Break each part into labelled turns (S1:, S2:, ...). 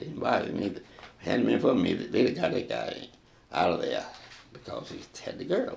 S1: didn't bother me. If it hadn't been for me, they'd have got that guy out of there because he had the girls.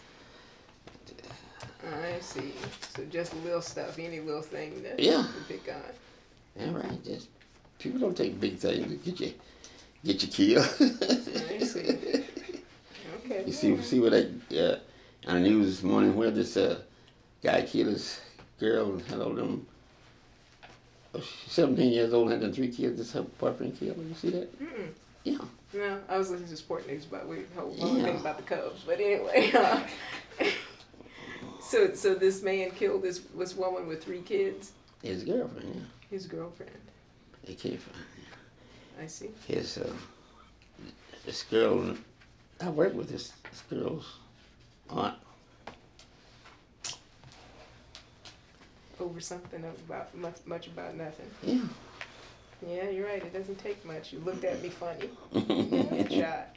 S2: I see. So just little stuff, any little thing that
S1: Yeah.
S2: you pick on.
S1: Yeah, right. Just people don't take big things to get you killed.
S2: I see. Okay.
S1: You see what on the news this morning where this guy killed his girl and had all them. She's 17 years old and had them 3 kids. This her boyfriend killed her. You see that?
S2: Mm-mm.
S1: Yeah.
S2: No, I was listening to sport news about the whole
S1: Yeah.
S2: thing about the Cubs, but anyway. So this man killed this woman with 3 kids.
S1: His girlfriend. Yeah.
S2: His girlfriend.
S1: They can't find.
S2: I see.
S1: His this girl. I worked with this girl's aunt.
S2: Over something about much about nothing.
S1: Yeah.
S2: Yeah, you're right. It doesn't take much. You looked at me funny. Shot.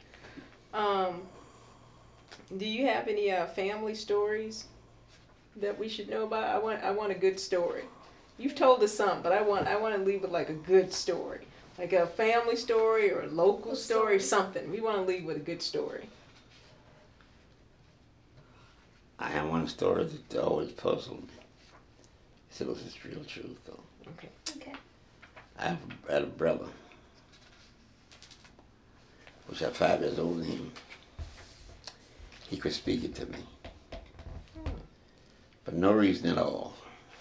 S2: Do you have any family stories that we should know about? I want a good story. You've told us some, but I want to leave with like a good story, like a family story or a local story, something. We want to leave with a good story.
S1: I have one story that always puzzled me. It was just real truth, though.
S2: Okay.
S3: Okay.
S1: I had a brother, which I'm 5 years older than him. He quit speaking to me, for no reason at all.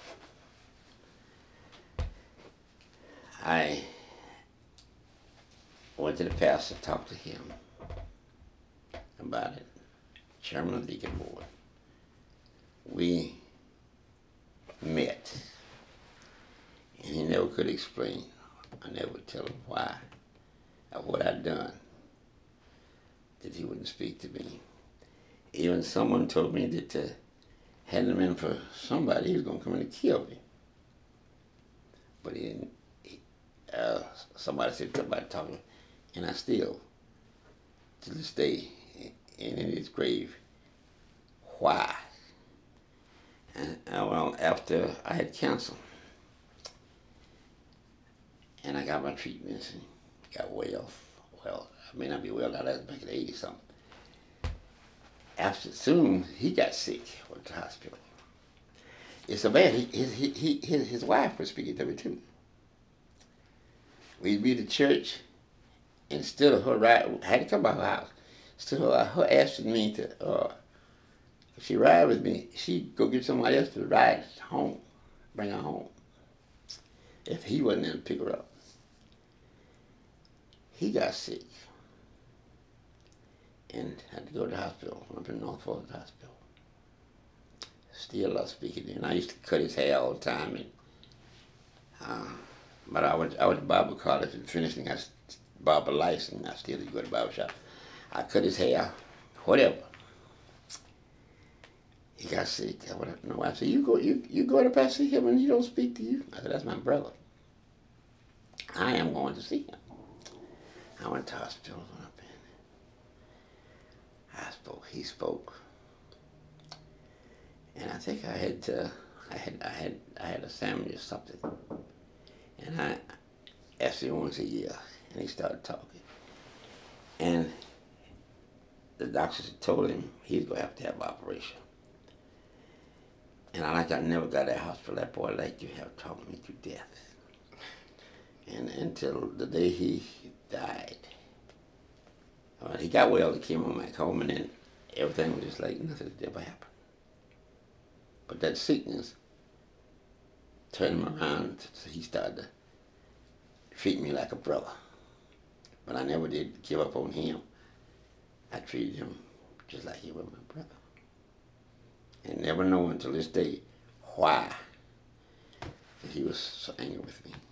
S1: I went to the pastor to talk to him about it, chairman of the deacon board. We met, and he never could explain. I never would tell him why or what I'd done that he wouldn't speak to me. Even someone told me that hadn't it been for somebody, he was going to come in and kill me. But he didn't. Somebody said something about talking, and I still, to this day, and in his grave, why? And well, after I had cancer, and I got my treatments and got well. Well, I may not be well now. That's back in the 80s something. After soon he got sick, went to the hospital. It's so bad. His wife was speaking to me too. We'd be at church, and instead of her ride, I had to come by her house. Instead of her asking me to, if she ride with me, she'd go get somebody else to ride home, bring her home. If he wasn't there to pick her up. He got sick and had to go to the hospital, up in North Fork Hospital. Still not speaking to him. I used to cut his hair all the time, and but I went to Bible college and finished and got barber license. I still did go to barber shop. I cut his hair, whatever. He got sick. I went up to my wife. I said, you go to pastor see him and he don't speak to you? I said, that's my brother. I am going to see him. I went to the hospital, went up in. I spoke, he spoke. And I think I had a sandwich or something. And I asked him once a year, and he started talking. And the doctors had told him he's going to have an operation. And I never got out of the hospital. That boy like you have talked me to death. And until the day he died. He got well, he came on back home, and then everything was just like nothing had ever happened. But that sickness turned him around, so he started to treat me like a brother. But I never did give up on him. I treated him just like he was my brother. And never know until this day why he was so angry with me.